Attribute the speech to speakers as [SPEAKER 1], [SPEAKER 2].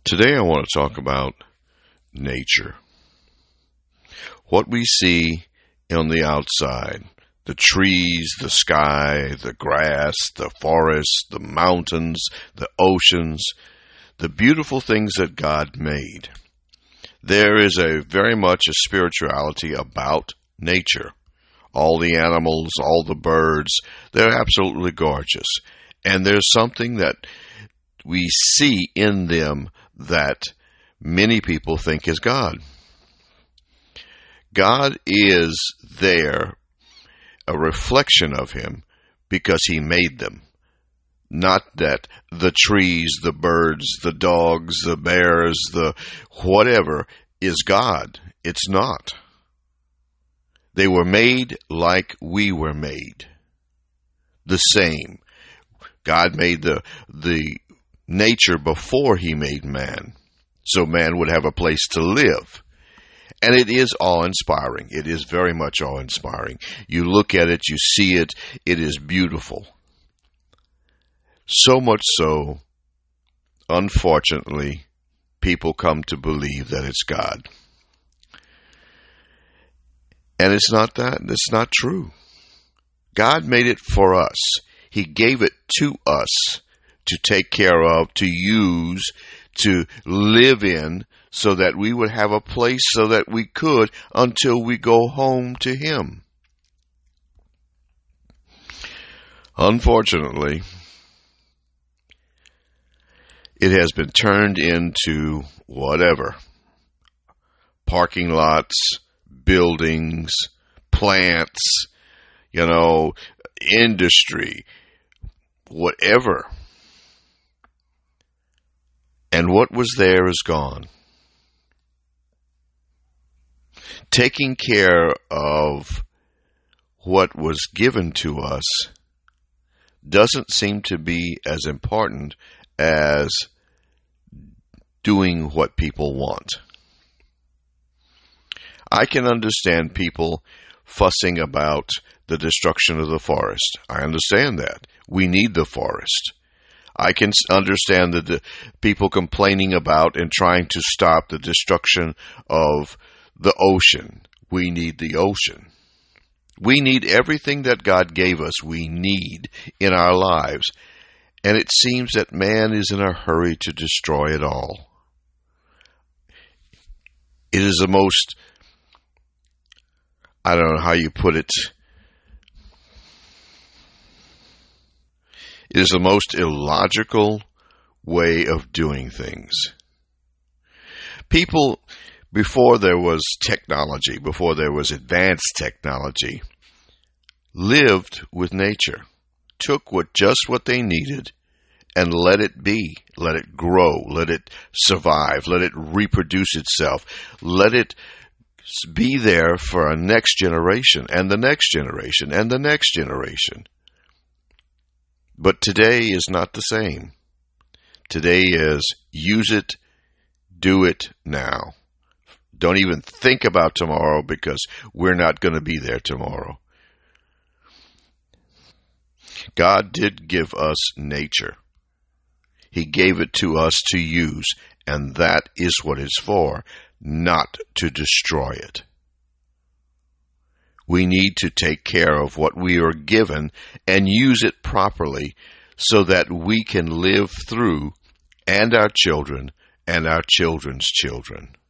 [SPEAKER 1] Today I want to talk about nature. What we see on the outside, the trees, the sky, the grass, the forests, the mountains, the oceans, the beautiful things that God made. There is very much a spirituality about nature. All the animals, all the birds, they're absolutely gorgeous. And there's something that we see in them that many people think is God. God is there, a reflection of Him, because He made them. Not that the trees, the birds, the dogs, the bears, the whatever is God. It's not. They were made like we were made. The same. God made the nature before He made man, so man would have a place to live. And it is awe-inspiring. It is very much awe-inspiring. You look at it, you see it, it is beautiful. So much so, unfortunately, people come to believe that it's God. And it's not that. It's not true. God made it for us. He gave it to us to take care of, to use, to live in, so that we would have a place so that we could until we go home to Him. Unfortunately, it has been turned into whatever. Parking lots, buildings, plants, industry, whatever. And what was there is gone. Taking care of what was given to us doesn't seem to be as important as doing what people want. I can understand people fussing about the destruction of the forest. I understand that. We need the forest. I can understand the people complaining about and trying to stop the destruction of the ocean. We need the ocean. We need everything that God gave us. We need in our lives. And it seems that man is in a hurry to destroy it all. It is the most, I don't know how you put it, it is the most illogical way of doing things. People, before there was technology, before there was advanced technology, lived with nature, took just what they needed and let it be, let it grow, let it survive, let it reproduce itself, let it be there for a next generation and the next generation and the next generation. But today is not the same. Today is use it, do it now. Don't even think about tomorrow because we're not going to be there tomorrow. God did give us nature. He gave it to us to use, and that is what it's for, not to destroy it. We need to take care of what we are given and use it properly so that we can live through, and our children and our children's children.